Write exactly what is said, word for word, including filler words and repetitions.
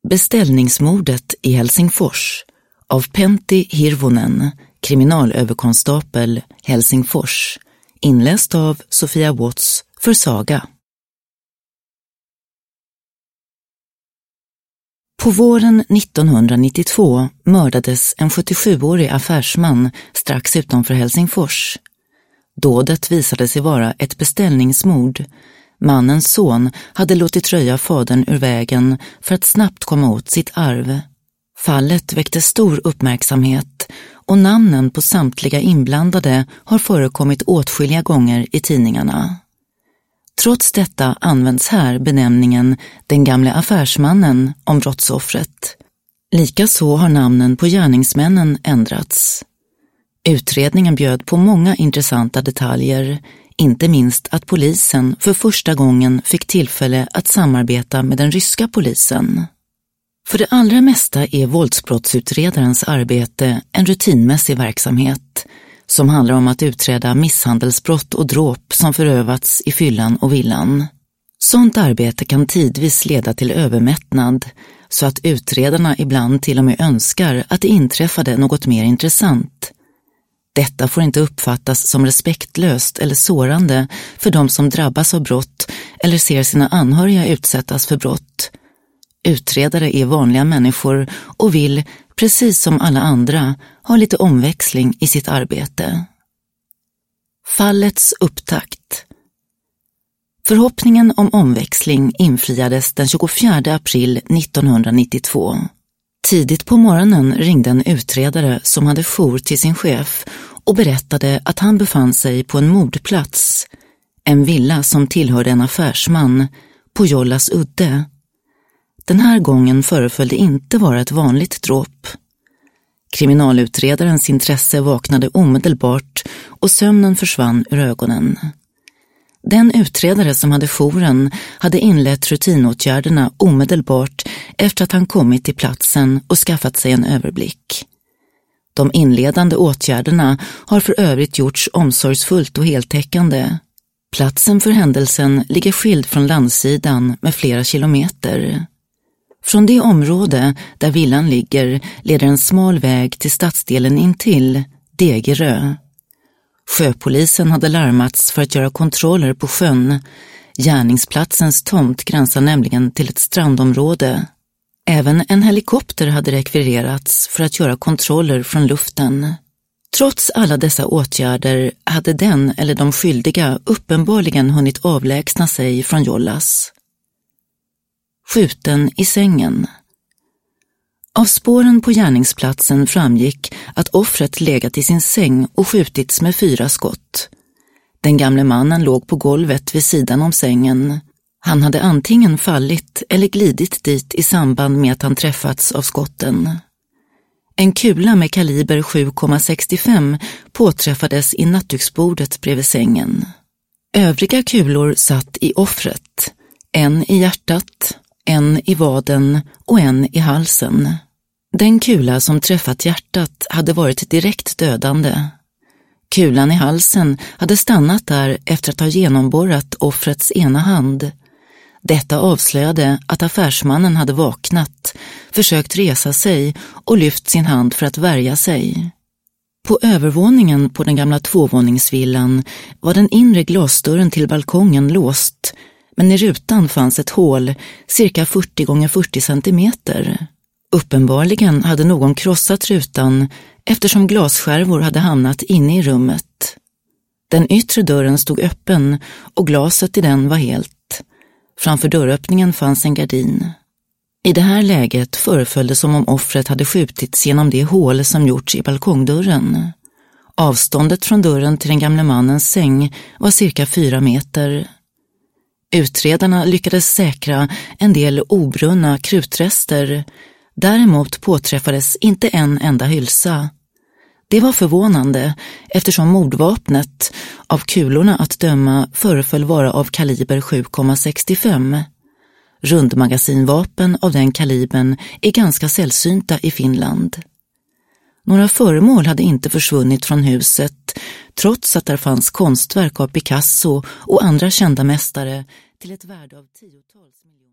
Beställningsmordet i Helsingfors av Pentti Hirvonen, kriminalöverkonstapel Helsingfors, inläst av Sofia Watts för Saga. På våren nittonhundranittiotvå mördades en sjuttiosjuårig affärsman strax utanför Helsingfors. Dådet visade sig vara ett beställningsmord. Mannens son hade låtit röja fadern ur vägen för att snabbt komma åt sitt arv. Fallet väckte stor uppmärksamhet och namnen på samtliga inblandade har förekommit åtskilliga gånger i tidningarna. Trots detta används här benämningen den gamle affärsmannen om brottsoffret. Likaså har namnen på gärningsmännen ändrats. Utredningen bjöd på många intressanta detaljer, inte minst att polisen för första gången fick tillfälle att samarbeta med den ryska polisen. För det allra mesta är våldsbrottsutredarens arbete en rutinmässig verksamhet som handlar om att utreda misshandelsbrott och dråp som förövats i fyllan och villan. Sånt arbete kan tidvis leda till övermättnad, så att utredarna ibland till och med önskar att det inträffade något mer intressant. Detta får inte uppfattas som respektlöst eller sårande för de som drabbas av brott eller ser sina anhöriga utsättas för brott. Utredare är vanliga människor och vill, precis som alla andra, ha lite omväxling i sitt arbete. Fallets upptakt. Förhoppningen om omväxling infriades den tjugofjärde april nittonhundranittiotvå. Tidigt på morgonen ringde en utredare som hade jour till sin chef och berättade att han befann sig på en mordplats, en villa som tillhörde en affärsman, på Jollas udde. Den här gången föreföll det inte vara ett vanligt dråp. Kriminalutredarens intresse vaknade omedelbart och sömnen försvann ur ögonen. Den utredare som hade jouren hade inlett rutinåtgärderna omedelbart efter att han kommit till platsen och skaffat sig en överblick. De inledande åtgärderna har för övrigt gjorts omsorgsfullt och heltäckande. Platsen för händelsen ligger skild från landsidan med flera kilometer. Från det område där villan ligger leder en smal väg till stadsdelen intill, Degerö. Sjöpolisen hade larmats för att göra kontroller på sjön. Gärningsplatsens tomt gränsar nämligen till ett strandområde. Även en helikopter hade rekvirerats för att göra kontroller från luften. Trots alla dessa åtgärder hade den eller de skyldiga uppenbarligen hunnit avlägsna sig från Jollas. Skjuten i sängen. Av spåren på gärningsplatsen framgick att offret legat i sin säng och skjutits med fyra skott. Den gamle mannen låg på golvet vid sidan om sängen. Han hade antingen fallit eller glidit dit i samband med att han träffats av skotten. En kula med kaliber sju komma sextiofem påträffades i nattduksbordet bredvid sängen. Övriga kulor satt i offret, en i hjärtat, en i vaden och en i halsen. Den kula som träffat hjärtat hade varit direkt dödande. Kulan i halsen hade stannat där efter att ha genomborrat offrets ena hand. Detta avslöjade att affärsmannen hade vaknat, försökt resa sig och lyft sin hand för att värja sig. På övervåningen på den gamla tvåvåningsvillan var den inre glasdörren till balkongen låst, men i rutan fanns ett hål cirka fyrtio gånger fyrtio centimeter. Uppenbarligen hade någon krossat rutan eftersom glasskärvor hade hamnat inne i rummet. Den yttre dörren stod öppen och glaset i den var helt. Framför dörröppningen fanns en gardin. I det här läget föreföll det som om offret hade skjutits genom det hål som gjorts i balkongdörren. Avståndet från dörren till den gamle mannens säng var cirka fyra meter. Utredarna lyckades säkra en del obrunna krutrester. Däremot påträffades inte en enda hylsa. Det var förvånande eftersom mordvapnet av kulorna att döma föreföll vara av kaliber sju komma sextiofem. Rundmagasinvapen av den kalibern är ganska sällsynta i Finland. Några föremål hade inte försvunnit från huset trots att där fanns konstverk av Picasso och andra kända mästare till ett värde av tiotals miljoner.